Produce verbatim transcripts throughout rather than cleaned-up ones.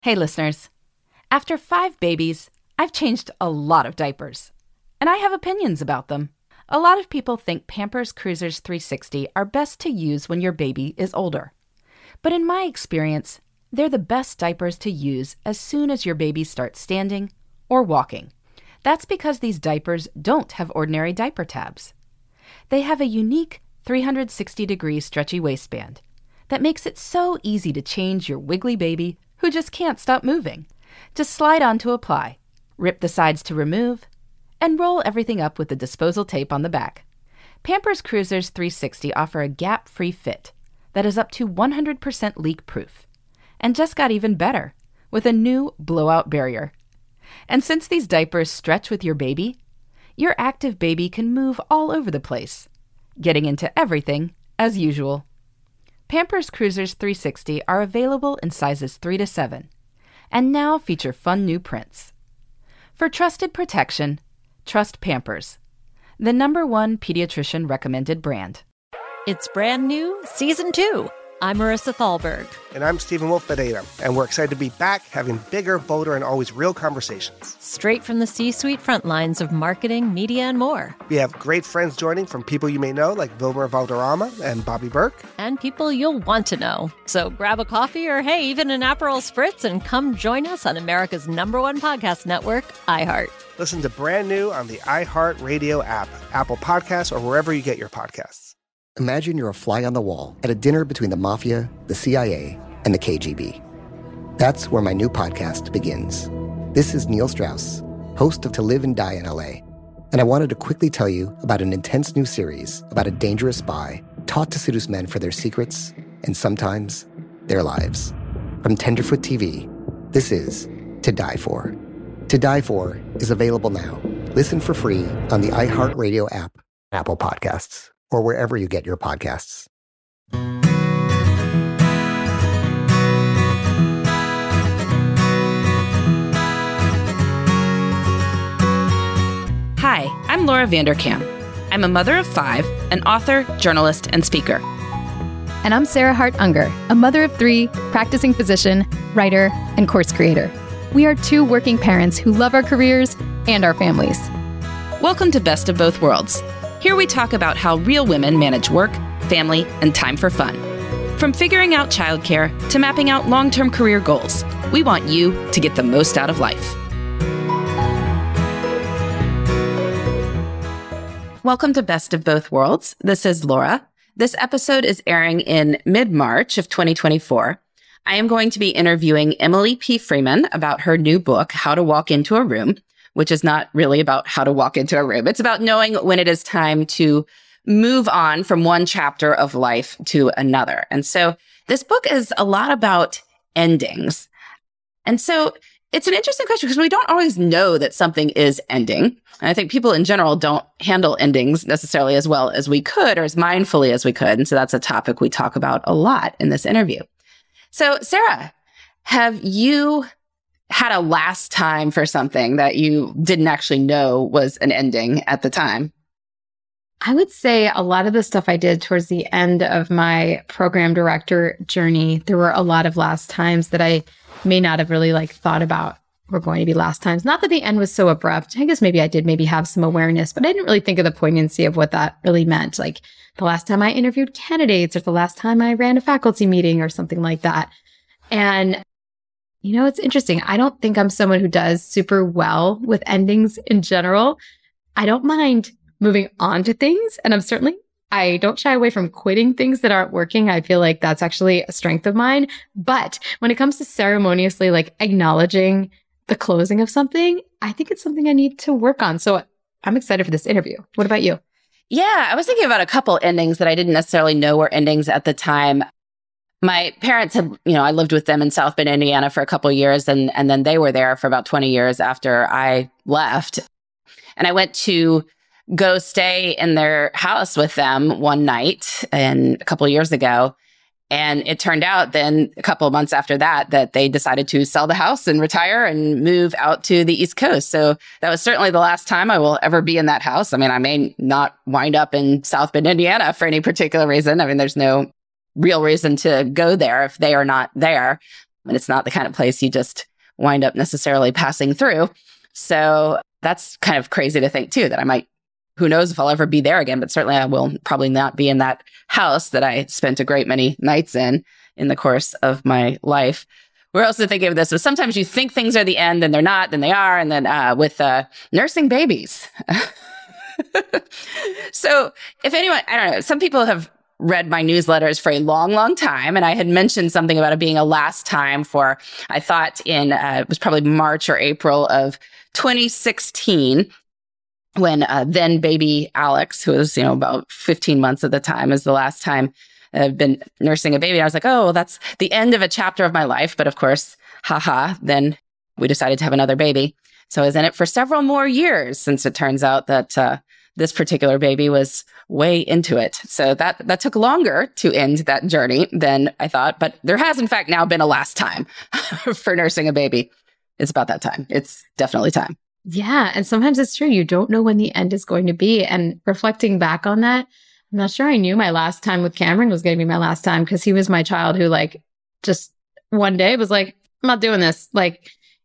Hey listeners, after five babies, I've changed a lot of diapers, and I have opinions about them. A lot of people think Pampers Cruisers three sixty are best to use when your baby is older. But in my experience, they're the best diapers to use as soon as your baby starts standing or walking. That's because these diapers don't have ordinary diaper tabs. They have a unique three hundred sixty degree stretchy waistband that makes it so easy to change your wiggly baby who just can't stop moving. Just slide on to apply, rip the sides to remove, and roll everything up with the disposal tape on the back. Pampers Cruisers three sixty offer a gap-free fit that is up to one hundred percent leak-proof, and just got even better with a new blowout barrier. And since these diapers stretch with your baby, your active baby can move all over the place, getting into everything as usual. Pampers Cruisers three sixty are available in sizes three to seven, and now feature fun new prints. For trusted protection, trust Pampers, the number one pediatrician recommended brand. It's brand new, season two. I'm Marissa Thalberg. And I'm Stephen Wolf Pereira, and we're excited to be back having bigger, bolder, and always real conversations. Straight from the C-suite front lines of marketing, media, and more. We have great friends joining from people you may know, like Wilmer Valderrama and Bobby Burke. And people you'll want to know. So grab a coffee or, hey, even an Aperol Spritz and come join us on America's number one podcast network, iHeart. Listen to Brand New on the iHeart Radio app, Apple Podcasts, or wherever you get your podcasts. Imagine you're a fly on the wall at a dinner between the Mafia, the C I A, and the K G B. That's where my new podcast begins. This is Neil Strauss, host of To Live and Die in L A, and I wanted to quickly tell you about an intense new series about a dangerous spy taught to seduce men for their secrets and sometimes their lives. From Tenderfoot T V, this is To Die For. To Die For is available now. Listen for free on the iHeartRadio app, Apple Podcasts, or wherever you get your podcasts. Hi, I'm Laura Vanderkam. I'm a mother of five, an author, journalist, and speaker. And I'm Sarah Hart Unger, a mother of three, practicing physician, writer, and course creator. We are two working parents who love our careers and our families. Welcome to Best of Both Worlds. Here we talk about how real women manage work, family, and time for fun. From figuring out childcare to mapping out long-term career goals, we want you to get the most out of life. Welcome to Best of Both Worlds. This is Laura. This episode is airing in mid-March of twenty twenty-four. I am going to be interviewing Emily P. Freeman about her new book, How to Walk Into a Room, which is not really about how to walk into a room. It's about knowing when it is time to move on from one chapter of life to another. And so this book is a lot about endings. And so it's an interesting question because we don't always know that something is ending. And I think people in general don't handle endings necessarily as well as we could or as mindfully as we could. And so that's a topic we talk about a lot in this interview. So Sarah, have you had a last time for something that you didn't actually know was an ending at the time? I would say a lot of the stuff I did towards the end of my program director journey, there were a lot of last times that I may not have really like thought about were going to be last times. Not that the end was so abrupt. I guess maybe I did maybe have some awareness, but I didn't really think of the poignancy of what that really meant. Like the last time I interviewed candidates or the last time I ran a faculty meeting or something like that. And you know, it's interesting. I don't think I'm someone who does super well with endings in general. I don't mind moving on to things. And I'm certainly, I don't shy away from quitting things that aren't working. I feel like that's actually a strength of mine. But when it comes to ceremoniously like acknowledging the closing of something, I think it's something I need to work on. So I'm excited for this interview. What about you? Yeah, I was thinking about a couple endings that I didn't necessarily know were endings at the time. My parents had, you know, I lived with them in South Bend, Indiana for a couple of years, and, and then they were there for about twenty years after I left. And I went to go stay in their house with them one night and a couple of years ago. And it turned out then a couple of months after that, that they decided to sell the house and retire and move out to the East Coast. So that was certainly the last time I will ever be in that house. I mean, I may not wind up in South Bend, Indiana for any particular reason. I mean, there's no real reason to go there if they are not there. And it's not the kind of place you just wind up necessarily passing through. So that's kind of crazy to think too, that I might, who knows if I'll ever be there again, but certainly I will probably not be in that house that I spent a great many nights in in the course of my life. We're also thinking of this, so sometimes you think things are the end and they're not, then they are. And then uh, with uh, nursing babies. So if anyone, I don't know, some people have read my newsletters for a long, long time. And I had mentioned something about it being a last time for, I thought in, uh, it was probably March or April of twenty sixteen, when uh, then baby Alex, who was, you know, about fifteen months at the time, is the last time I've been nursing a baby. I was like, oh, well, that's the end of a chapter of my life. But of course, haha, then we decided to have another baby. So I was in it for several more years, since it turns out that uh, this particular baby was way into it. So that that took longer to end that journey than I thought. But there has, in fact, now been a last time for nursing a baby. It's about that time. It's definitely time. Yeah. And sometimes it's true. You don't know when the end is going to be. And reflecting back on that, I'm not sure I knew my last time with Cameron was going to be my last time, because he was my child who like just one day was like, I'm not doing this. Like,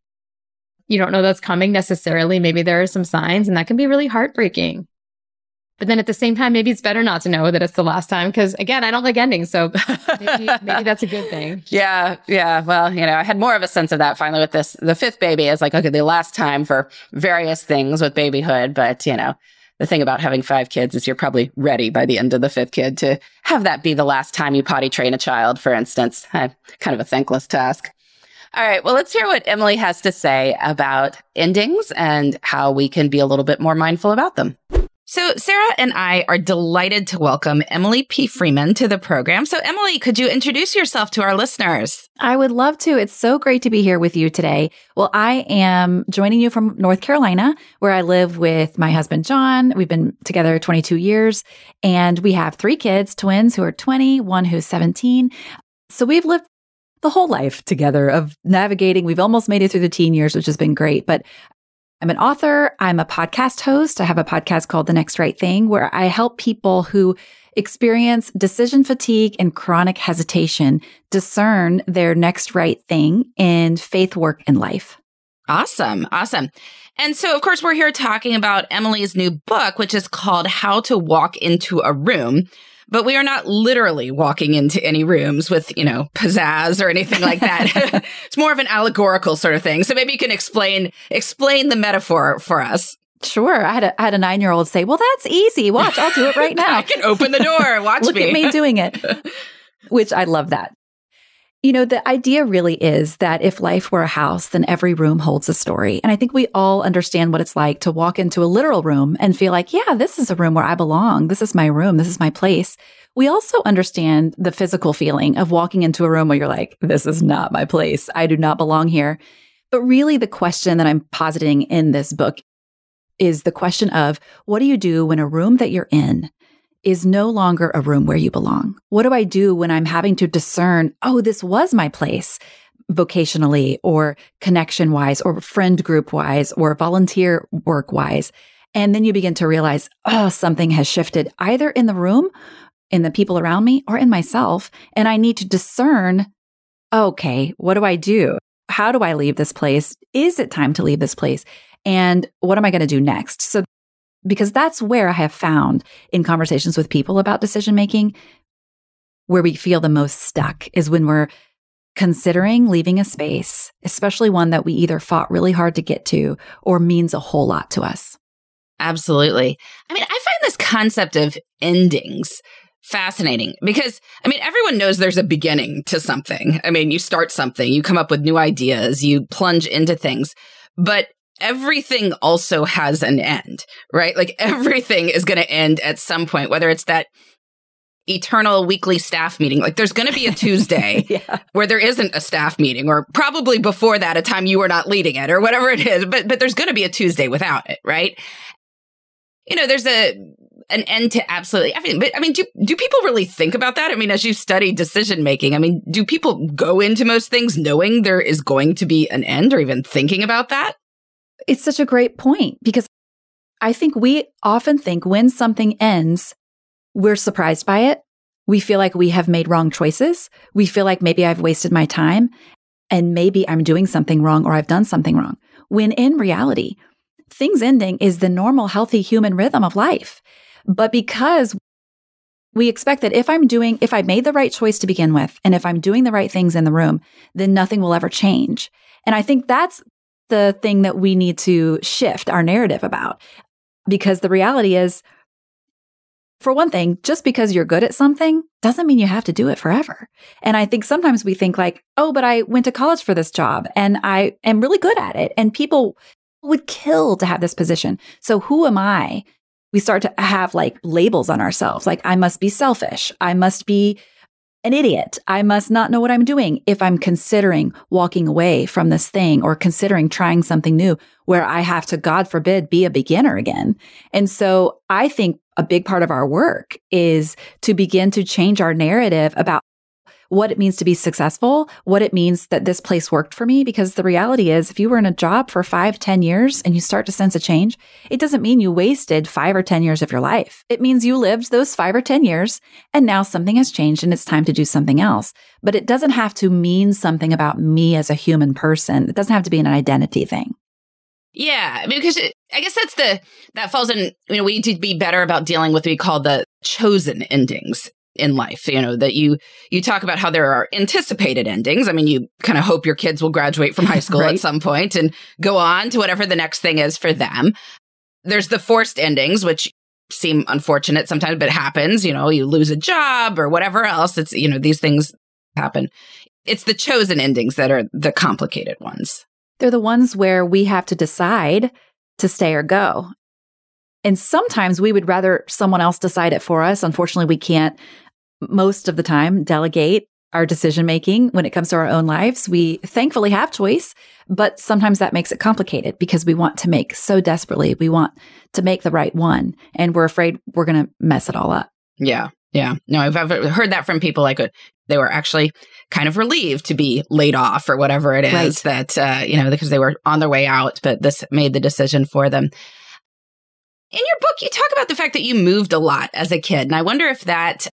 you don't know that's coming necessarily. Maybe there are some signs, and that can be really heartbreaking. But then at the same time, maybe it's better not to know that it's the last time, because again, I don't like endings. So maybe, maybe that's a good thing. Yeah. Yeah. Well, you know, I had more of a sense of that finally with this. The fifth baby is like, okay, the last time for various things with babyhood. But, you know, the thing about having five kids is you're probably ready by the end of the fifth kid to have that be the last time you potty train a child, for instance. Kind of a thankless task. All right. Well, let's hear what Emily has to say about endings and how we can be a little bit more mindful about them. So Sarah and I are delighted to welcome Emily P. Freeman to the program. So Emily, could you introduce yourself to our listeners? I would love to. It's so great to be here with you today. Well, I am joining you from North Carolina, where I live with my husband, John. We've been together twenty-two years, and we have three kids, twins who are twenty, one who's seventeen. So we've lived the whole life together of navigating. We've almost made it through the teen years, which has been great. But I'm an author. I'm a podcast host. I have a podcast called The Next Right Thing, where I help people who experience decision fatigue and chronic hesitation discern their next right thing in faith, work, and life. Awesome. Awesome. And so, of course, we're here talking about Emily's new book, which is called How to Walk into a Room. But we are not literally walking into any rooms with, you know, pizzazz or anything like that. It's more of an allegorical sort of thing. So maybe you can explain explain the metaphor for us. Sure. I had a, I had a nine-year-old say, well, that's easy. Watch, I'll do it right now. I can open the door. Watch Look me. Look at me doing it, which I love that. You know, the idea really is that if life were a house, then every room holds a story. And I think we all understand what it's like to walk into a literal room and feel like, yeah, this is a room where I belong. This is my room. This is my place. We also understand the physical feeling of walking into a room where you're like, this is not my place. I do not belong here. But really the question that I'm positing in this book is the question of, what do you do when a room that you're in is no longer a room where you belong? What do I do when I'm having to discern, oh, this was my place vocationally or connection wise or friend group wise or volunteer work wise? And then you begin to realize, oh, something has shifted either in the room, in the people around me, or in myself. And I need to discern, okay, what do I do? How do I leave this place? Is it time to leave this place? And what am I going to do next? So because that's where I have found in conversations with people about decision making, where we feel the most stuck is when we're considering leaving a space, especially one that we either fought really hard to get to or means a whole lot to us. Absolutely. I mean, I find this concept of endings fascinating because, I mean, everyone knows there's a beginning to something. I mean, you start something, you come up with new ideas, you plunge into things, but everything also has an end, right? Like everything is going to end at some point, whether it's that eternal weekly staff meeting. Like there's going to be a Tuesday yeah. where there isn't a staff meeting, or probably before that, a time you were not leading it or whatever it is, but but there's going to be a Tuesday without it, right? You know, there's a an end to absolutely everything. But I mean, do do people really think about that? I mean, as you study decision making, I mean, do people go into most things knowing there is going to be an end or even thinking about that? It's such a great point because I think we often think when something ends, we're surprised by it. We feel like we have made wrong choices. We feel like maybe I've wasted my time. and maybe I'm doing something wrong or I've done something wrong. When in reality, things ending is the normal, healthy human rhythm of life. But because we expect that if I'm doing, if I made the right choice to begin with, and if I'm doing the right things in the room, then nothing will ever change. And I think that's the thing that we need to shift our narrative about. Because the reality is, for one thing, just because you're good at something doesn't mean you have to do it forever. And I think sometimes we think like, oh, but I went to college for this job and I am really good at it. And people would kill to have this position. So who am I? We start to have like labels on ourselves. Like, I must be selfish. I must be an idiot. I must not know what I'm doing if I'm considering walking away from this thing or considering trying something new where I have to, God forbid, be a beginner again. And so I think a big part of our work is to begin to change our narrative about what it means to be successful, what it means that this place worked for me. Because the reality is, if you were in a job for five, ten years and you start to sense a change, it doesn't mean you wasted five or ten years of your life. It means you lived those five or ten years and now something has changed and it's time to do something else. But it doesn't have to mean something about me as a human person. It doesn't have to be an identity thing. Yeah, because it, I guess that's the, that falls in, you know, we need to be better about dealing with what we call the chosen endings in life, you know, that you, you talk about how there are anticipated endings. I mean, you kind of hope your kids will graduate from high school right. at some point and go on to whatever the next thing is for them. There's the forced endings, which seem unfortunate sometimes, but it happens, you know, you lose a job or whatever else. It's, you know, these things happen. It's the chosen endings that are the complicated ones. They're the ones where we have to decide to stay or go. And sometimes we would rather someone else decide it for us. Unfortunately, we can't most of the time delegate our decision-making when it comes to our own lives. We thankfully have choice, but sometimes that makes it complicated because we want to make so desperately, we want to make the right one. And we're afraid we're going to mess it all up. Yeah. Yeah. No, I've, I've heard that from people like they were actually kind of relieved to be laid off or whatever it is right. that, uh, you know, because they were on their way out, but this made the decision for them. In your book, you talk about the fact that you moved a lot as a kid. And I wonder if that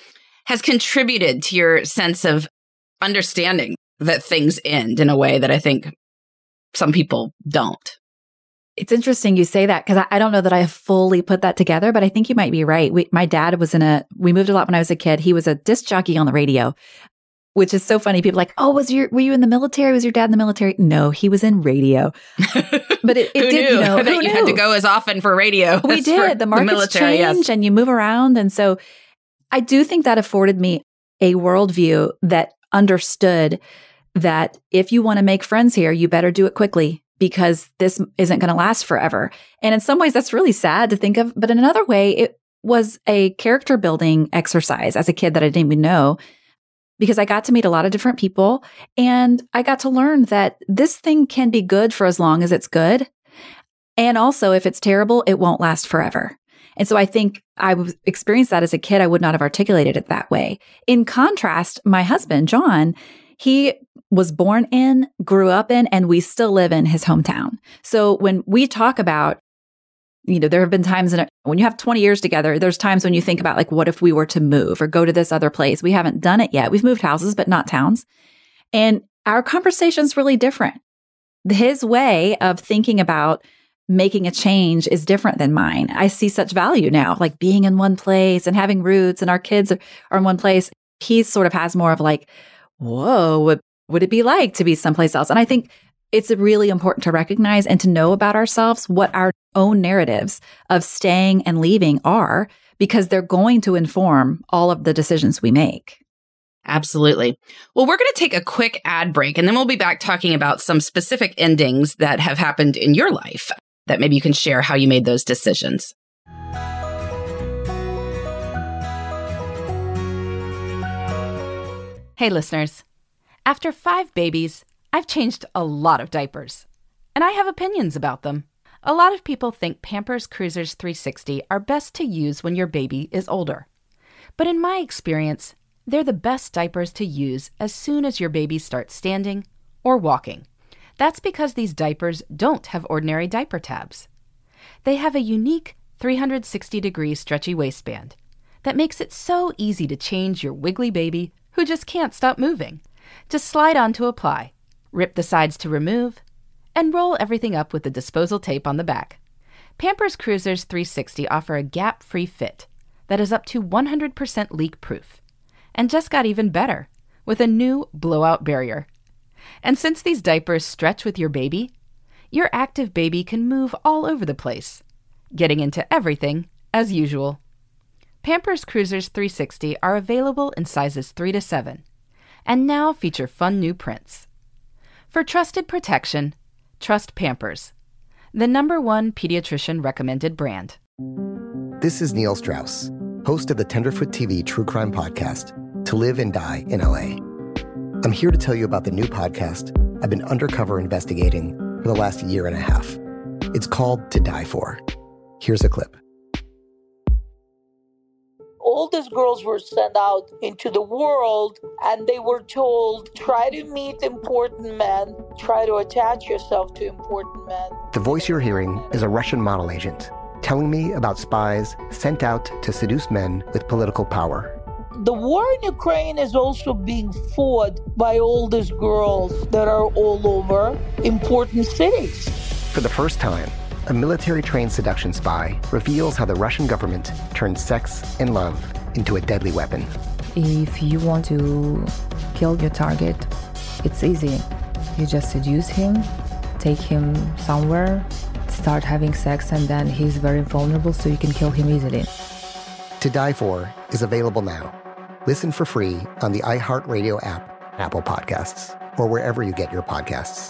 has contributed to your sense of understanding that things end in a way that I think some people don't. It's interesting you say that because I, I don't know that I have fully put that together, but I think you might be right. We, my dad was in a, we moved a lot when I was a kid. He was a disc jockey on the radio, which is so funny. People are like, oh, was your, were you in the military? Was your dad in the military? No, he was in radio. But it, it who did, knew? you know, that who you knew? had to go as often for radio. We did. The markets the military, change yes. and you move around. And so I do think that afforded me a worldview that understood that if you want to make friends here, you better do it quickly because this isn't going to last forever. And in some ways, that's really sad to think of. But in another way, it was a character building exercise as a kid that I didn't even know because I got to meet a lot of different people and I got to learn that this thing can be good for as long as it's good. And also, if it's terrible, it won't last forever. And so I think I experienced that as a kid. I would not have articulated it that way. In contrast, my husband, John, he was born in, grew up in, and we still live in his hometown. So when we talk about, you know, there have been times in a, when you have twenty years together, there's times when you think about like, what if we were to move or go to this other place? We haven't done it yet. We've moved houses, but not towns. And our conversation's really different. His way of thinking about making a change is different than mine. I see such value now, like being in one place and having roots and our kids are, are in one place. He sort of has more of like, whoa, what would it be like to be someplace else? And I think it's really important to recognize and to know about ourselves what our own narratives of staying and leaving are, because they're going to inform all of the decisions we make. Absolutely. Well, we're going to take a quick ad break, and then we'll be back talking about some specific endings that have happened in your life that maybe you can share how you made those decisions. Hey, listeners. After five babies, I've changed a lot of diapers, and I have opinions about them. A lot of people think Pampers Cruisers three sixty are best to use when your baby is older. But in my experience, they're the best diapers to use as soon as your baby starts standing or walking. That's because these diapers don't have ordinary diaper tabs. They have a unique three hundred sixty degree stretchy waistband that makes it so easy to change your wiggly baby who just can't stop moving. Just slide on to apply rip the sides to remove, and roll everything up with the disposal tape on the back. Pampers Cruisers three sixty offer a gap-free fit that is up to one hundred percent leak-proof, and just got even better with a new blowout barrier. And since these diapers stretch with your baby, your active baby can move all over the place, getting into everything as usual. Pampers Cruisers three sixty are available in sizes three to seven, and now feature fun new prints. For trusted protection, trust Pampers, the number one pediatrician recommended brand. This is Neil Strauss, host of the Tenderfoot T V true crime podcast, To Live and Die in L A. I'm here to tell you about the new podcast I've been undercover investigating for the last year and a half. It's called To Die For. Here's a clip. All these girls were sent out into the world and they were told, try to meet important men, try to attach yourself to important men. The voice you're hearing is a Russian model agent telling me about spies sent out to seduce men with political power. The war in Ukraine is also being fought by all these girls that are all over important cities. For the first time, a military-trained seduction spy reveals how the Russian government turned sex and love into a deadly weapon. If you want to kill your target, it's easy. You just seduce him, take him somewhere, start having sex, and then he's very vulnerable, so you can kill him easily. To Die For is available now. Listen for free on the iHeartRadio app, Apple Podcasts, or wherever you get your podcasts.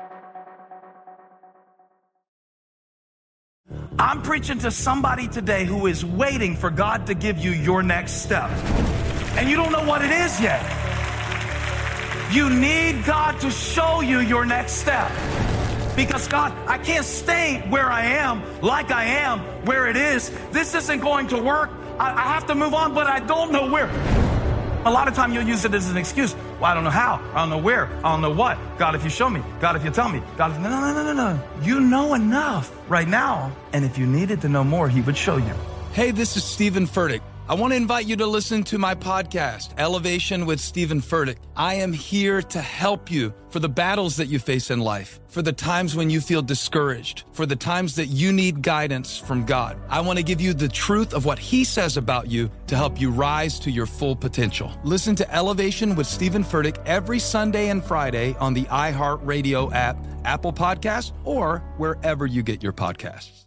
I'm preaching to somebody today who is waiting for God to give you your next step. And you don't know what it is yet. You need God to show you your next step. Because God, I can't stay where I am, like I am, where it is. This isn't going to work. I, I have to move on, but I don't know where. A lot of time you'll use it as an excuse. Well, I don't know how. I don't know where. I don't know what. God, if you show me. God, if you tell me. God, if... No, no, no, no, no. You know enough right now. And if you needed to know more, he would show you. Hey, this is Stephen Furtick. I want to invite you to listen to my podcast, Elevation with Stephen Furtick. I am here to help you for the battles that you face in life, for the times when you feel discouraged, for the times that you need guidance from God. I want to give you the truth of what he says about you to help you rise to your full potential. Listen to Elevation with Stephen Furtick every Sunday and Friday on the iHeartRadio app, Apple Podcasts, or wherever you get your podcasts.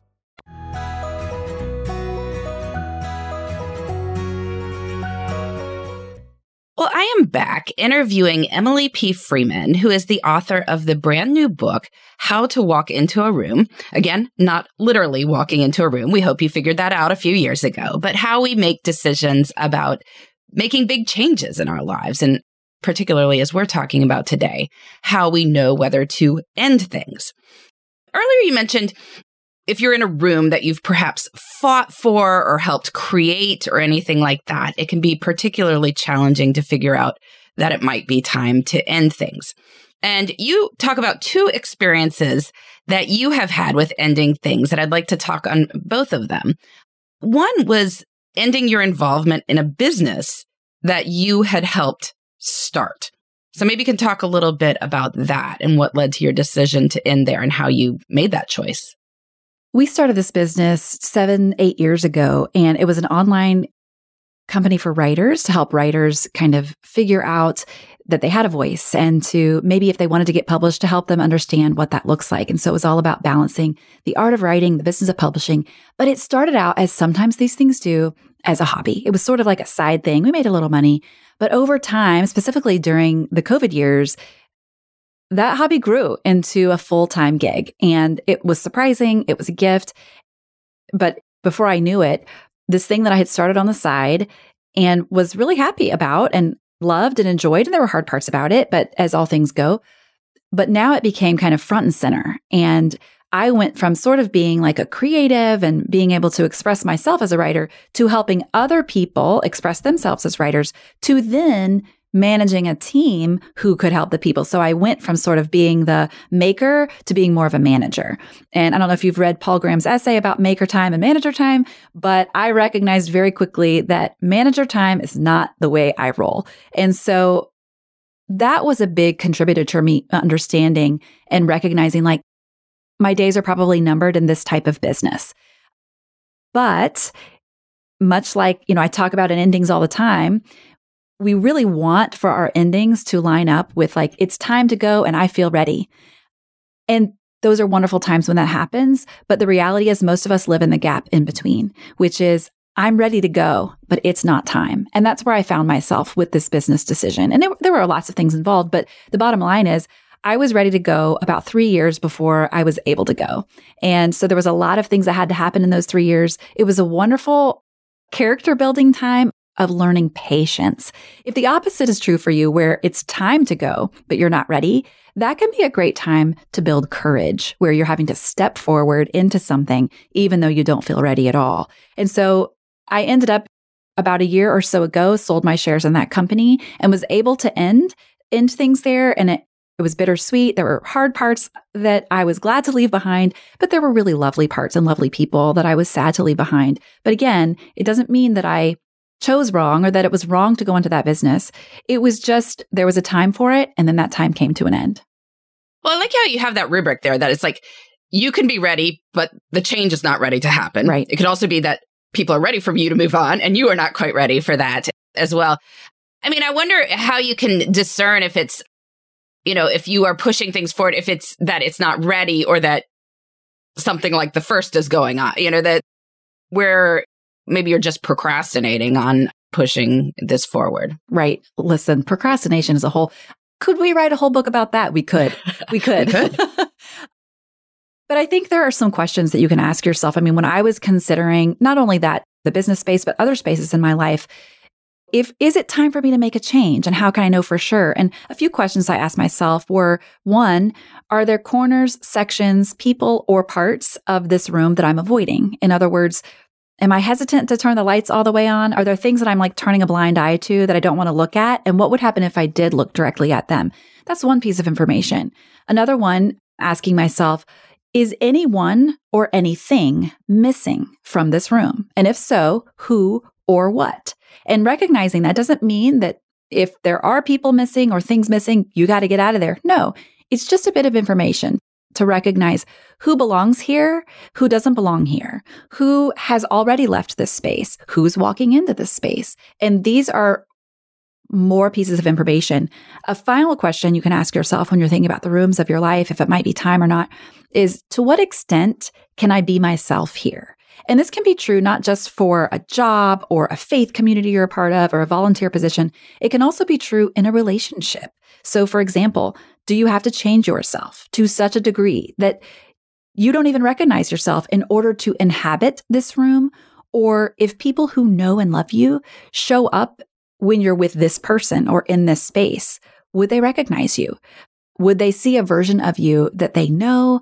Well, I am back interviewing Emily P. Freeman, who is the author of the brand new book, How to Walk into a Room. Again, not literally walking into a room. We hope you figured that out a few years ago, but how we make decisions about making big changes in our lives. And particularly as we're talking about today, how we know whether to end things. Earlier, you mentioned if you're in a room that you've perhaps fought for or helped create or anything like that, it can be particularly challenging to figure out that it might be time to end things. And you talk about two experiences that you have had with ending things that I'd like to talk on both of them. One was ending your involvement in a business that you had helped start. So maybe you can talk a little bit about that and what led to your decision to end there and how you made that choice. We started this business seven, eight years ago, and it was an online company for writers to help writers kind of figure out that they had a voice and to maybe if they wanted to get published to help them understand what that looks like. And so it was all about balancing the art of writing, the business of publishing. But it started out, as sometimes these things do, as a hobby. It was sort of like a side thing. We made a little money. But over time, specifically during the COVID years, that hobby grew into a full-time gig, and it was surprising. It was a gift. But before I knew it, this thing that I had started on the side and was really happy about and loved and enjoyed, and there were hard parts about it, but as all things go, but now it became kind of front and center. And I went from sort of being like a creative and being able to express myself as a writer to helping other people express themselves as writers to then managing a team who could help the people. So I went from sort of being the maker to being more of a manager. And I don't know if you've read Paul Graham's essay about maker time and manager time, but I recognized very quickly that manager time is not the way I roll. And so that was a big contributor to me understanding and recognizing like my days are probably numbered in this type of business. But much like, you know, I talk about in endings all the time, we really want for our endings to line up with like, it's time to go and I feel ready. And those are wonderful times when that happens. But the reality is most of us live in the gap in between, which is I'm ready to go, but it's not time. And that's where I found myself with this business decision. And it, there were lots of things involved, but the bottom line is I was ready to go about three years before I was able to go. And so there was a lot of things that had to happen in those three years. It was a wonderful character building time of learning patience. If the opposite is true for you, where it's time to go, but you're not ready, that can be a great time to build courage, where you're having to step forward into something, even though you don't feel ready at all. And so I ended up about a year or so ago, sold my shares in that company and was able to end, end things there. And it, it was bittersweet. There were hard parts that I was glad to leave behind, but there were really lovely parts and lovely people that I was sad to leave behind. But again, it doesn't mean that I chose wrong or that it was wrong to go into that business. It was just, there was a time for it. And then that time came to an end. Well, I like how you have that rubric there, that it's like, you can be ready, but the change is not ready to happen. Right. It could also be that people are ready for you to move on and you are not quite ready for that as well. I mean, I wonder how you can discern if it's, you know, if you are pushing things forward, if it's that it's not ready or that something like the first is going on, you know, that where maybe you're just procrastinating on pushing this forward. Right. Listen, procrastination is a whole, could we write a whole book about that? We could. We could. We could. But I think there are some questions that you can ask yourself. I mean, when I was considering not only that, the business space, but other spaces in my life, if, is it time for me to make a change? And how can I know for sure? And a few questions I asked myself were, one, are there corners, sections, people, or parts of this room that I'm avoiding? In other words, am I hesitant to turn the lights all the way on? Are there things that I'm like turning a blind eye to that I don't want to look at? And what would happen if I did look directly at them? That's one piece of information. Another one, asking myself, is anyone or anything missing from this room? And if so, who or what? And recognizing that doesn't mean that if there are people missing or things missing, you got to get out of there. No, it's just a bit of information to recognize who belongs here, who doesn't belong here, who has already left this space, who's walking into this space. And these are more pieces of information. A final question you can ask yourself when you're thinking about the rooms of your life, if it might be time or not, is to what extent can I be myself here? And this can be true not just for a job or a faith community you're a part of or a volunteer position. It can also be true in a relationship. So for example, do you have to change yourself to such a degree that you don't even recognize yourself in order to inhabit this room? Or if people who know and love you show up when you're with this person or in this space, would they recognize you? Would they see a version of you that they know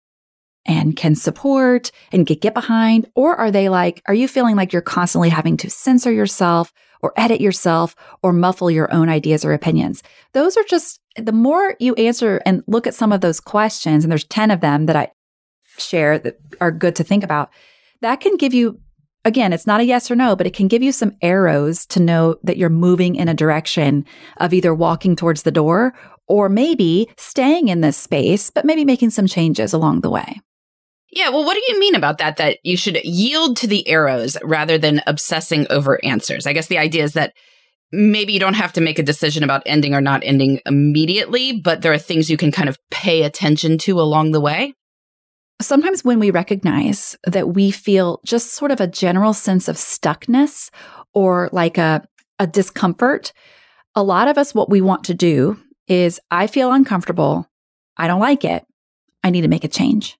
and can support and get, get behind? Or are they like, are you feeling like you're constantly having to censor yourself or edit yourself or muffle your own ideas or opinions? Those are just, the more you answer and look at some of those questions, and there's ten of them that I share that are good to think about, that can give you, again, it's not a yes or no, but it can give you some arrows to know that you're moving in a direction of either walking towards the door or maybe staying in this space, but maybe making some changes along the way. Yeah, well, what do you mean about that, that you should yield to the arrows rather than obsessing over answers? I guess the idea is that maybe you don't have to make a decision about ending or not ending immediately, but there are things you can kind of pay attention to along the way. Sometimes when we recognize that we feel just sort of a general sense of stuckness or like a, a discomfort, a lot of us, what we want to do is, I feel uncomfortable. I don't like it. I need to make a change.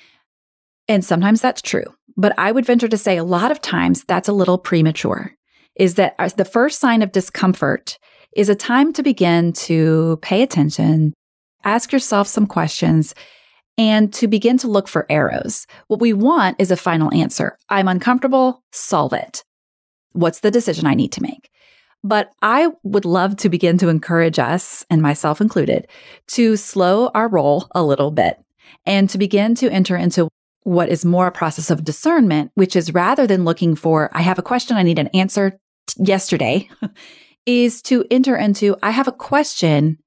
And sometimes that's true. But I would venture to say a lot of times that's a little premature, is that the first sign of discomfort is a time to begin to pay attention, ask yourself some questions, and to begin to look for arrows. What we want is a final answer. I'm uncomfortable, solve it. What's the decision I need to make? But I would love to begin to encourage us, and myself included, to slow our roll a little bit and to begin to enter into what is more a process of discernment, which is rather than looking for, I have a question, I need an answer t- yesterday, is to enter into, I have a question.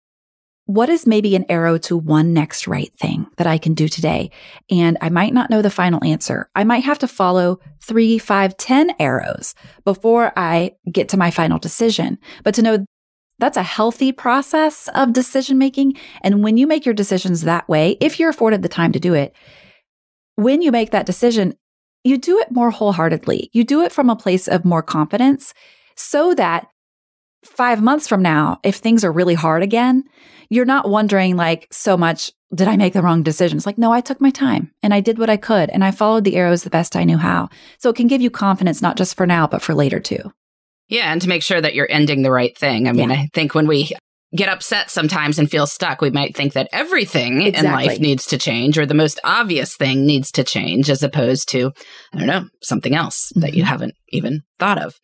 What is maybe an arrow to one next right thing that I can do today? And I might not know the final answer. I might have to follow three, five, ten arrows before I get to my final decision. But to know that's a healthy process of decision making. And when you make your decisions that way, if you're afforded the time to do it, when you make that decision, you do it more wholeheartedly. You do it from a place of more confidence so that five months from now, if things are really hard again, you're not wondering like so much, did I make the wrong decision? It's like, no, I took my time and I did what I could and I followed the arrows the best I knew how. So it can give you confidence, not just for now, but for later too. Yeah, and to make sure that you're ending the right thing. I mean, yeah. I think when we get upset sometimes and feel stuck, we might think that everything exactly. in life needs to change or the most obvious thing needs to change as opposed to, I don't know, something else mm-hmm. that you haven't even thought of.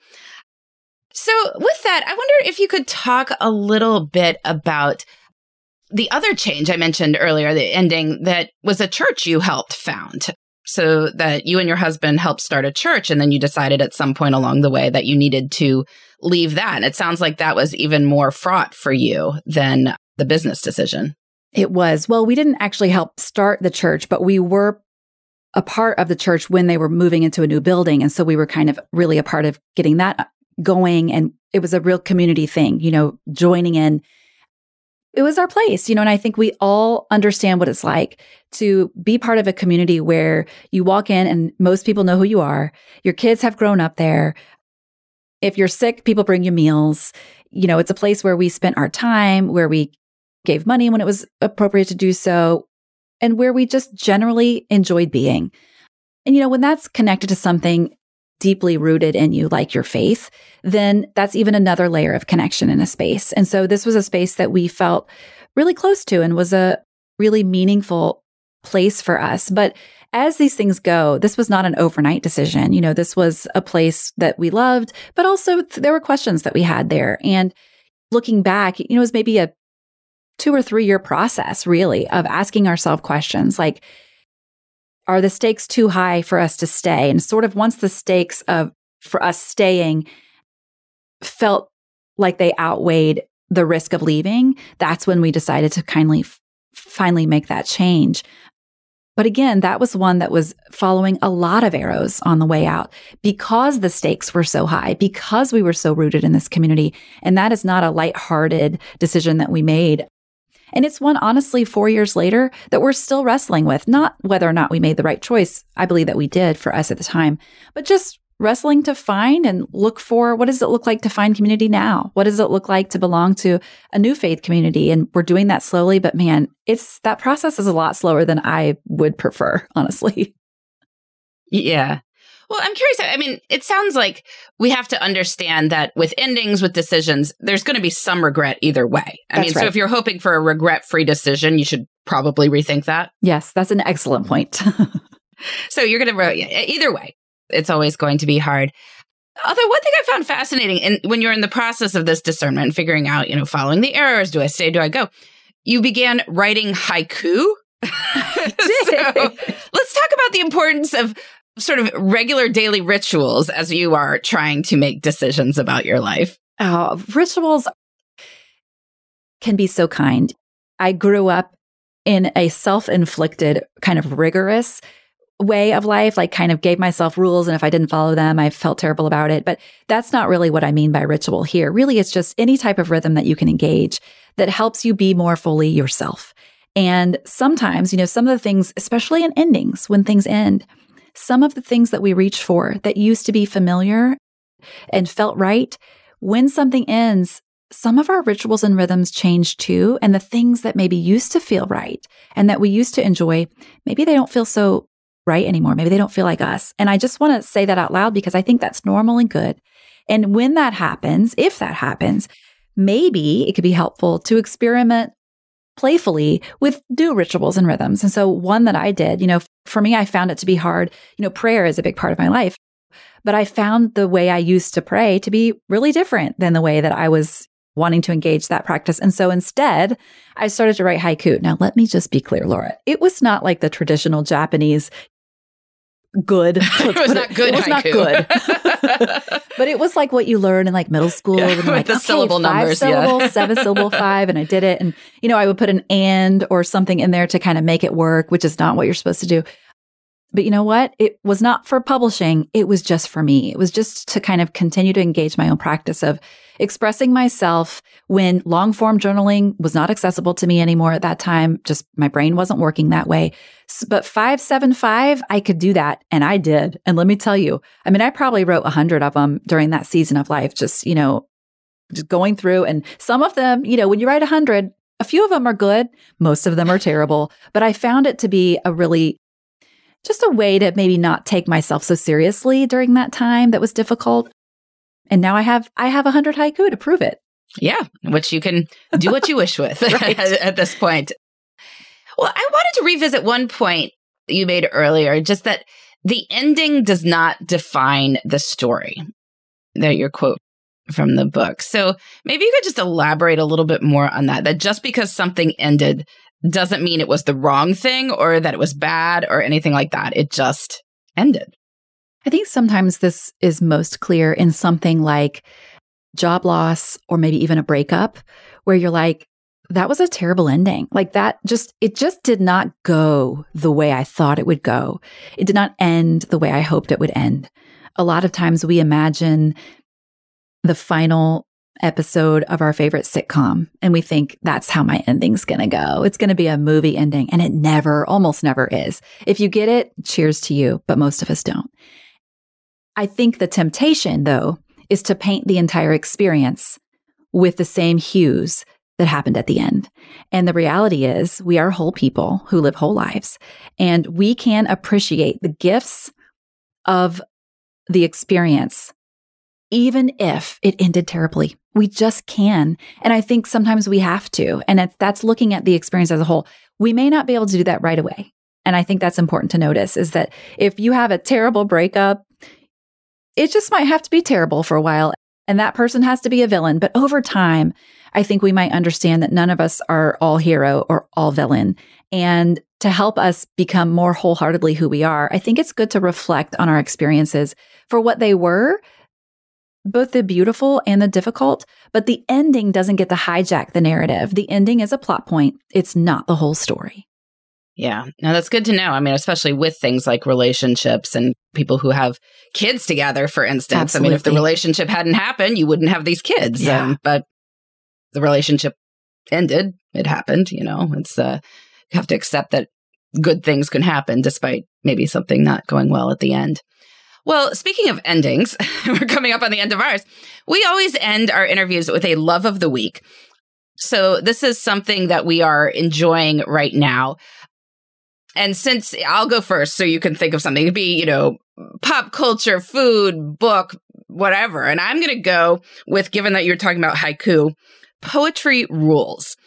So with that, I wonder if you could talk a little bit about the other change I mentioned earlier, the ending that was a church you helped found. So that you and your husband helped start a church, and then you decided at some point along the way that you needed to leave that. And it sounds like that was even more fraught for you than the business decision. It was. Well, we didn't actually help start the church, but we were a part of the church when they were moving into a new building. And so we were kind of really a part of getting that going. And it was a real community thing, you know, joining in. It was our place, you know, and I think we all understand what it's like to be part of a community where you walk in and most people know who you are. Your kids have grown up there. If you're sick, people bring you meals. You know, it's a place where we spent our time, where we gave money when it was appropriate to do so, and where we just generally enjoyed being. And, you know, when that's connected to something deeply rooted in you, like your faith, then that's even another layer of connection in a space. And so this was a space that we felt really close to and was a really meaningful place for us. But as these things go, this was not an overnight decision. You know, this was a place that we loved, but also th- there were questions that we had there. And looking back, you know, it was maybe a two or three year process, really, of asking ourselves questions like, are the stakes too high for us to stay? And sort of once the stakes of for us staying felt like they outweighed the risk of leaving, that's when we decided to kindly f- finally make that change. But again, that was one that was following a lot of arrows on the way out because the stakes were so high, because we were so rooted in this community. And that is not a lighthearted decision that we made. And it's one, honestly, four years later that we're still wrestling with, not whether or not we made the right choice. I believe that we did for us at the time, but just wrestling to find and look for, what does it look like to find community now? What does it look like to belong to a new faith community? And we're doing that slowly, but man, it's that process is a lot slower than I would prefer, honestly. Yeah. Well, I'm curious. I mean, it sounds like we have to understand that with endings, with decisions, there's going to be some regret either way. I That's mean, right. So if you're hoping for a regret-free decision, you should probably rethink that. Yes, that's an excellent point. So you're going to, either way, it's always going to be hard. Although one thing I found fascinating, and when you're in the process of this discernment, figuring out, you know, following the errors, do I stay, do I go? You began writing haiku. So let's talk about the importance of sort of regular daily rituals as you are trying to make decisions about your life. Oh, rituals can be so kind. I grew up in a self-inflicted kind of rigorous way of life, like kind of gave myself rules. And if I didn't follow them, I felt terrible about it. But that's not really what I mean by ritual here. Really, it's just any type of rhythm that you can engage that helps you be more fully yourself. And sometimes, you know, some of the things, especially in endings, when things end, some of the things that we reach for that used to be familiar and felt right, when something ends, some of our rituals and rhythms change too. And the things that maybe used to feel right and that we used to enjoy, maybe they don't feel so right anymore. Maybe they don't feel like us. And I just want to say that out loud because I think that's normal and good. And when that happens, if that happens, maybe it could be helpful to experiment playfully with new rituals and rhythms. And so one that I did, you know, for me, I found it to be hard. You know, prayer is a big part of my life, but I found the way I used to pray to be really different than the way that I was wanting to engage that practice. And so instead, I started to write haiku. Now, let me just be clear, Laura. It was not like the traditional Japanese good. It was not good. It was not good. But it was like what you learn in like middle school. Yeah, and with like, the okay, syllable five numbers, syllables, yeah. seven syllable five. And I did it. And, you know, I would put an and or something in there to kind of make it work, which is not what you're supposed to do. But you know what? It was not for publishing. It was just for me. It was just to kind of continue to engage my own practice of expressing myself when long form journaling was not accessible to me anymore at that time. Just my brain wasn't working that way. But five seven five, I could do that. And I did. And let me tell you, I mean, I probably wrote a hundred of them during that season of life, just, you know, just going through. And some of them, you know, when you write a hundred, a few of them are good. Most of them are terrible. But I found it to be a really just a way to maybe not take myself so seriously during that time that was difficult. And now I have I have a hundred haiku to prove it. Yeah, which you can do what you wish with right. at, at this point. Well, I wanted to revisit one point you made earlier, just that the ending does not define the story. That your quote from the book. So maybe you could just elaborate a little bit more on that, that just because something ended doesn't mean it was the wrong thing or that it was bad or anything like that. It just ended. I think sometimes this is most clear in something like job loss or maybe even a breakup where you're like, that was a terrible ending. Like that just, it just did not go the way I thought it would go. It did not end the way I hoped it would end. A lot of times we imagine the final episode of our favorite sitcom and we think that's how my ending's going to go. It's going to be a movie ending, and it never, almost never is. If you get it, cheers to you, but most of us don't. I think the temptation, though, is to paint the entire experience with the same hues that happened at the end. And the reality is we are whole people who live whole lives, and we can appreciate the gifts of the experience even if it ended terribly. We just can. And I think sometimes we have to. And it's, that's looking at the experience as a whole. We may not be able to do that right away. And I think that's important to notice is that if you have a terrible breakup, it just might have to be terrible for a while. And that person has to be a villain. But over time, I think we might understand that none of us are all hero or all villain. And to help us become more wholeheartedly who we are, I think it's good to reflect on our experiences for what they were, both the beautiful and the difficult, but the ending doesn't get to hijack the narrative. The ending is a plot point. It's not the whole story. Yeah. Now that's good to know. I mean, especially with things like relationships and people who have kids together, for instance. Absolutely. I mean, if the relationship hadn't happened, you wouldn't have these kids. Yeah. Um, but the relationship ended. It happened. You know, it's, uh, you have to accept that good things can happen despite maybe something not going well at the end. Well, speaking of endings, we're coming up on the end of ours. We always end our interviews with a love of the week. So this is something that we are enjoying right now. And since I'll go first, so you can think of something. It'd be, you know, pop culture, food, book, whatever. And I'm going to go with, given that you're talking about haiku, poetry rules.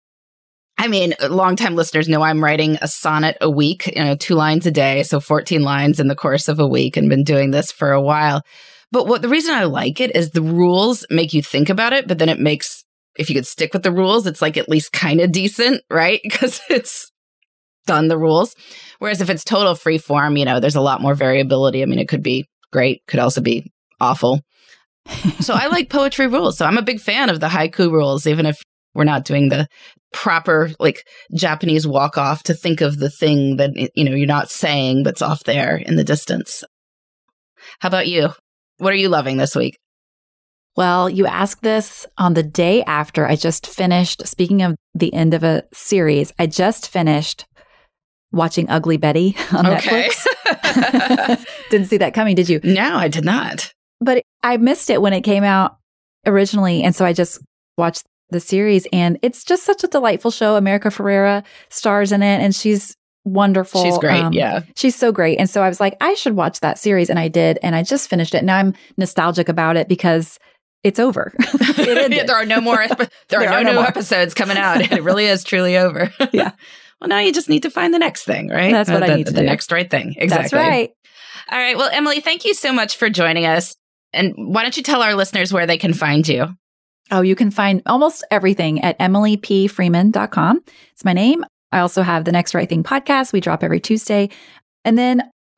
I mean, longtime listeners know I'm writing a sonnet a week, you know, two lines a day. So fourteen lines in the course of a week, and been doing this for a while. But what the reason I like it is the rules make you think about it, but then it makes, if you could stick with the rules, it's like at least kind of decent, right? Because it's done the rules. Whereas if it's total free form, you know, there's a lot more variability. I mean, it could be great, could also be awful. So I like poetry rules. So I'm a big fan of the haiku rules, even if we're not doing the proper, like, Japanese walk off to think of the thing that, you know, you're not saying, but's off there in the distance. How about you? What are you loving this week? Well, you asked this on the day after I just finished, speaking of the end of a series, I just finished watching Ugly Betty on okay. Netflix. Didn't see that coming, did you? No, I did not. But I missed it when it came out originally. And so I just watched the series, and it's just such a delightful show. America Ferrera stars in it, and she's wonderful. She's great. Um, yeah. She's so great. And so I was like, I should watch that series. And I did. And I just finished it. Now I'm nostalgic about it because it's over. it yeah, there are no more, there, there are, are no, no new episodes coming out. It really is truly over. Yeah. Well, now you just need to find the next thing, right? That's what uh, I the, need to the do. The next right thing. Exactly. That's right. All right. Well, Emily, thank you so much for joining us. And why don't you tell our listeners where they can find you? Oh, you can find almost everything at emily p freeman dot com. It's my name. I also have the Next Right Thing podcast. We drop every Tuesday. And then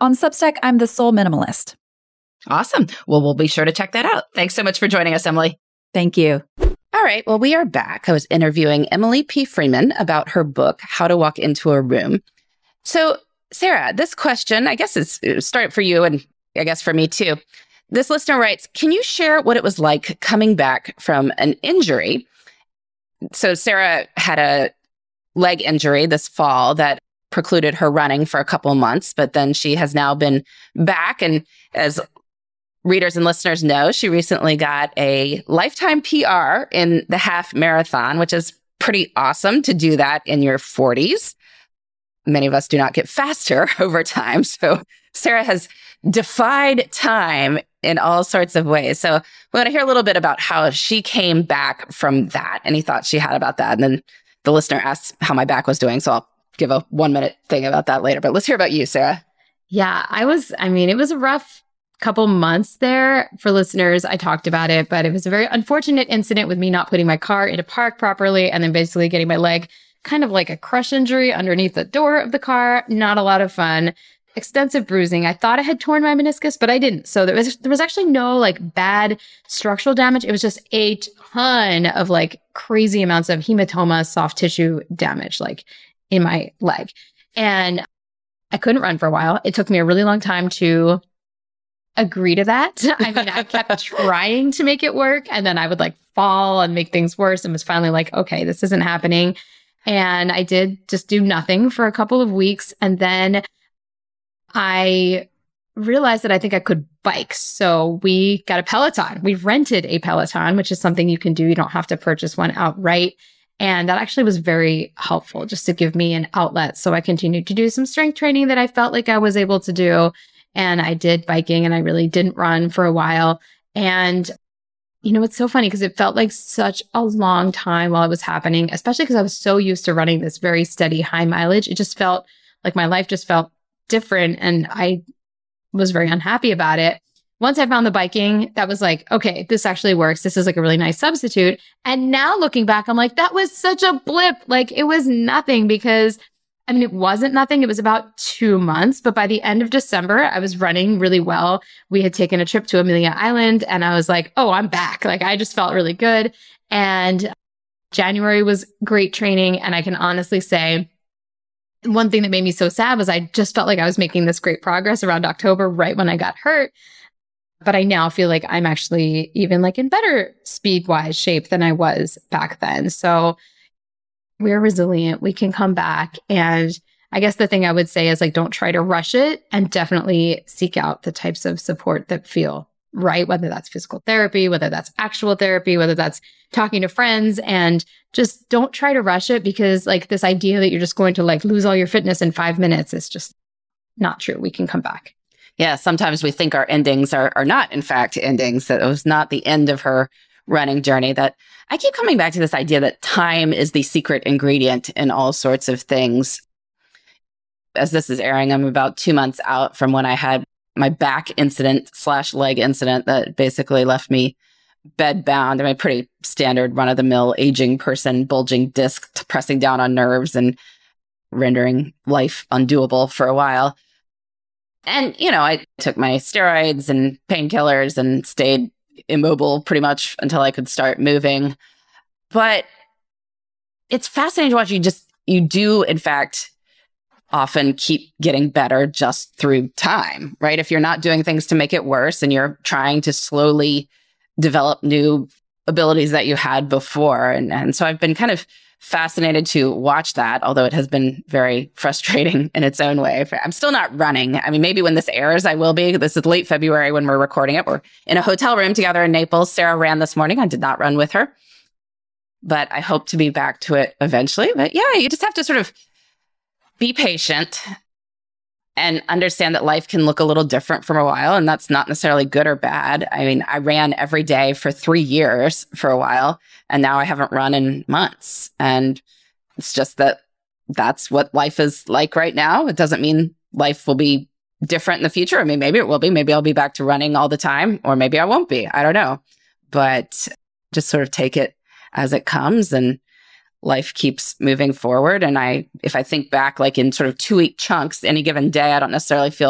On Substack, I'm the Soul Minimalist. Awesome. Well, we'll be sure to check that out. Thanks so much for joining us, Emily. Thank you. All right. Well, we are back. I was interviewing Emily P. Freeman about her book, How to Walk into a Room. So, Sarah, this question, I guess it's start for you and I guess for me too. This listener writes, can you share what it was like coming back from an injury? So Sarah had a leg injury this fall that precluded her running for a couple of months, but then she has now been back. And as readers and listeners know, she recently got a lifetime P R in the half marathon, which is pretty awesome to do that in your forties. Many of us do not get faster over time. So Sarah has defied time in all sorts of ways. So we want to hear a little bit about how she came back from that, any thoughts she had about that. And then the listener asked how my back was doing. So I'll give a one minute thing about that later. But let's hear about you, Sarah. Yeah, I was, I mean, it was a rough couple months there for listeners. I talked about it, but it was a very unfortunate incident with me not putting my car into park properly and then basically getting my leg kind of like a crush injury underneath the door of the car. Not a lot of fun. Extensive bruising. I thought I had torn my meniscus, but I didn't. So there was there was actually no like bad structural damage. It was just a ton of like crazy amounts of hematoma, soft tissue damage, like in my leg. And I couldn't run for a while. It took me a really long time to agree to that. I mean, I kept trying to make it work, and then I would like fall and make things worse, and was finally like, okay, this isn't happening. And I did just do nothing for a couple of weeks. And then I realized that I think I could bike. So we got a Peloton. We rented a Peloton, which is something you can do. You don't have to purchase one outright. And that actually was very helpful just to give me an outlet. So I continued to do some strength training that I felt like I was able to do. And I did biking, and I really didn't run for a while. And you know, it's so funny because it felt like such a long time while it was happening, especially because I was so used to running this very steady high mileage. It just felt like my life just felt different, and I was very unhappy about it. Once I found the biking, that was like, okay, this actually works. This is like a really nice substitute. And now looking back, I'm like, that was such a blip. Like it was nothing because I mean, it wasn't nothing. It was about two months. But by the end of December, I was running really well. We had taken a trip to Amelia Island, and I was like, oh, I'm back. Like, I just felt really good. And January was great training. And I can honestly say, one thing that made me so sad was I just felt like I was making this great progress around October, right when I got hurt. But I now feel like I'm actually even like in better speed-wise shape than I was back then. So we're resilient. We can come back. And I guess the thing I would say is like, don't try to rush it, and definitely seek out the types of support that feel right, whether that's physical therapy, whether that's actual therapy, whether that's talking to friends, and just don't try to rush it, because like this idea that you're just going to like lose all your fitness in five minutes is just not true. We can come back. Yeah. Sometimes we think our endings are, are not, in fact, endings, that it was not the end of her running journey. That I keep coming back to this idea that time is the secret ingredient in all sorts of things. As this is airing, I'm about two months out from when I had my back incident slash leg incident that basically left me bed bound. I'm a pretty standard run of the mill aging person, bulging disc pressing down on nerves and rendering life undoable for a while. And, you know, I took my steroids and painkillers and stayed immobile pretty much until I could start moving. But it's fascinating to watch. You just, you do, in fact, often keep getting better just through time, right? If you're not doing things to make it worse and you're trying to slowly develop new abilities that you had before. And, and so I've been kind of fascinated to watch that, although it has been very frustrating in its own way. I'm still not running. I mean, maybe when this airs, I will be. This is late February when we're recording it. We're in a hotel room together in Naples. Sarah ran this morning. I did not run with her, but I hope to be back to it eventually. But yeah, you just have to sort of be patient and understand that life can look a little different for a while. And that's not necessarily good or bad. I mean, I ran every day for three years for a while, and now I haven't run in months. And it's just that that's what life is like right now. It doesn't mean life will be different in the future. I mean, maybe it will be. Maybe I'll be back to running all the time, or maybe I won't be. I don't know. But just sort of take it as it comes, and life keeps moving forward. And I, if I think back, like in sort of two week chunks, any given day, I don't necessarily feel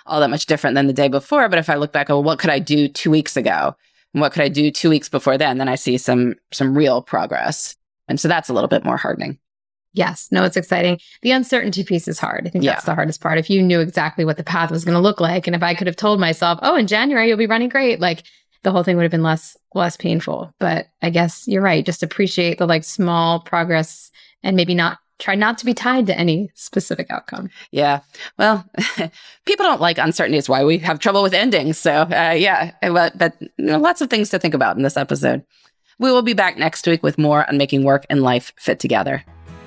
all that much different than the day before. But if I look back, oh, what could I do two weeks ago? And what could I do two weeks before then? Then I see some some real progress. And so that's a little bit more heartening. Yes. No, it's exciting. The uncertainty piece is hard. I think Yeah. that's the hardest part. If you knew exactly what the path was going to look like, and if I could have told myself, oh, in January, you'll be running great, like the whole thing would have been less, less painful. But I guess you're right. Just appreciate the like small progress and maybe not try not to be tied to any specific outcome. Yeah. Well, people don't like uncertainty. It's why we have trouble with endings. So uh, yeah, but, but you know, lots of things to think about in this episode. We will be back next week with more on making work and life fit together.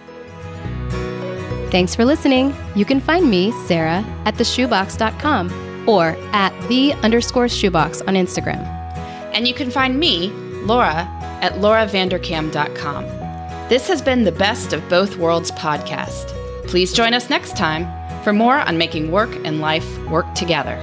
Thanks for listening. You can find me, Sarah, at the shoebox dot com or at the underscore shoebox on Instagram. And you can find me, Laura, at laura vanderkam dot com. This has been the Best of Both Worlds podcast. Please join us next time for more on making work and life work together.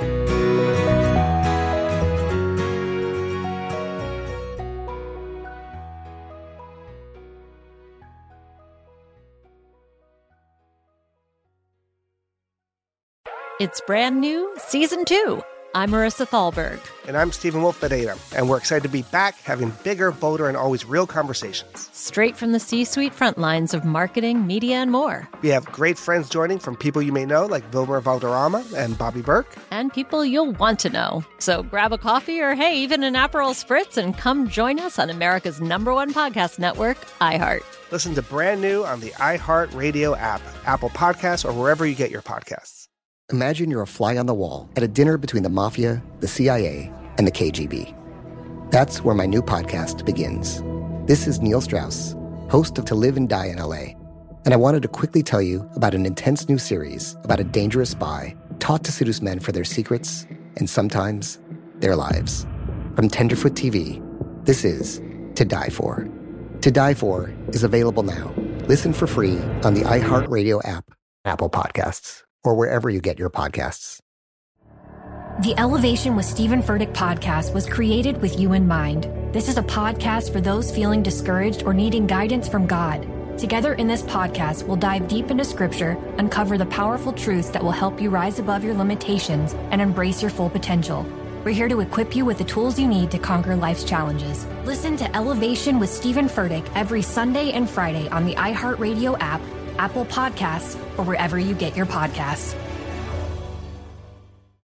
It's brand new, season two. I'm Marissa Thalberg. And I'm Stephen Wolf Bedeta, and we're excited to be back having bigger, bolder, and always real conversations. Straight from the C-suite front lines of marketing, media, and more. We have great friends joining from people you may know, like Wilmer Valderrama and Bobby Burke. And people you'll want to know. So grab a coffee or, hey, even an Aperol Spritz and come join us on America's number one podcast network, iHeart. Listen to brand new on the iHeart Radio app, Apple Podcasts, or wherever you get your podcasts. Imagine you're a fly on the wall at a dinner between the mafia, the C I A, and the K G B. That's where my new podcast begins. This is Neil Strauss, host of To Live and Die in L A, and I wanted to quickly tell you about an intense new series about a dangerous spy taught to seduce men for their secrets and sometimes their lives. From Tenderfoot T V, this is To Die For. To Die For is available now. Listen for free on the iHeartRadio app, Apple Podcasts, or wherever you get your podcasts. The Elevation with Stephen Furtick podcast was created with you in mind. This is a podcast for those feeling discouraged or needing guidance from God. Together in this podcast, we'll dive deep into scripture, uncover the powerful truths that will help you rise above your limitations and embrace your full potential. We're here to equip you with the tools you need to conquer life's challenges. Listen to Elevation with Stephen Furtick every Sunday and Friday on the iHeartRadio app, Apple Podcasts, or wherever you get your podcasts.